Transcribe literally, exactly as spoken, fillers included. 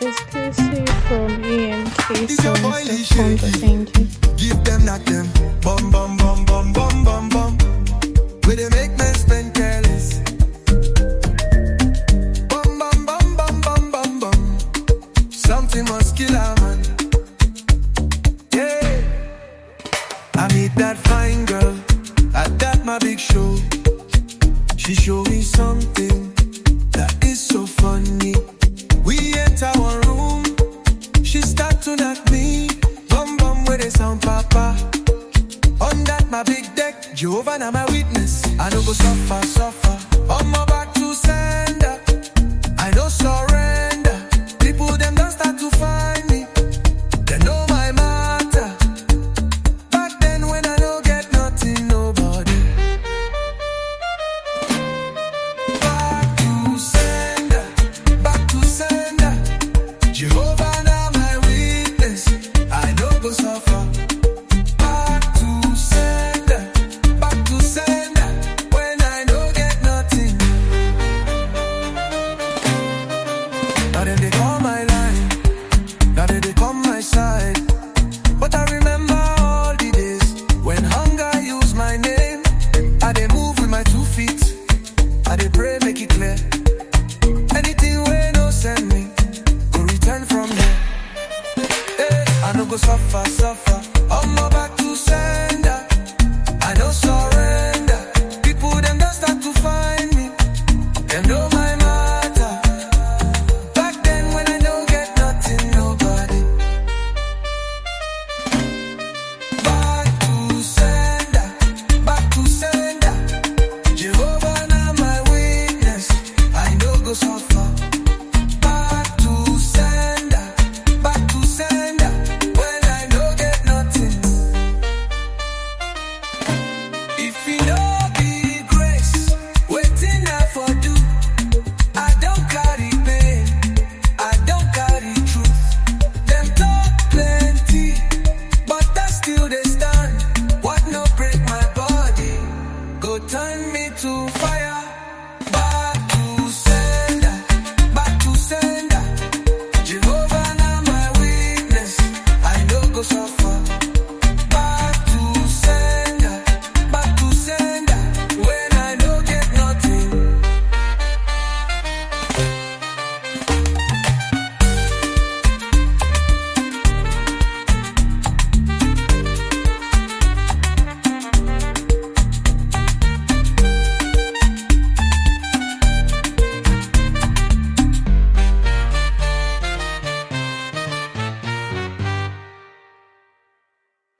Exclusive from E M K It's your boy songs Lee dot com. Shaky. Thank you. Give them, not them. Bum, bum, bum, bum, bum, bum, bum. Where they make men spend careless. Bum, bum, bum, bum, bum, bum, bum. Something must kill a man. Yeah. I meet that fine girl at that my big show. She showed me something that is so funny. We enter one room, she start to knock me. Bum bum with a sound papa. On that my big deck, Jehovah na my witness. I don't go suffer, suffer. On my back to sender, I no surrender. People them don't start to find me. They know my matter. Back then when I don't get nothing, nobody. Back to sender, back to sender. Jehovah now my witness. I don't go suffer. Back to sender, back to sender. When I don't get nothing. Now then they call my line. Now then they come my side. But I remember all the days when hunger used my name. I dey move with my two feet. I dey pray make it clear. Anything where no send me, go return from there. Hey, I no go suffer, suffer. On my back to sender. I no surrender. People them don't start to find me. Them know my matter. Back then when I don't get nothing, nobody. Back to sender, back to sender. Jehovah now my witness. I no go suffer. Back to sender, back to sender. When I no get nothing. If you no be grace, waiting I for do. I don't carry pain, I don't carry truth. Them talk plenty, but I still they stand. What no break my body, go turn me to fire.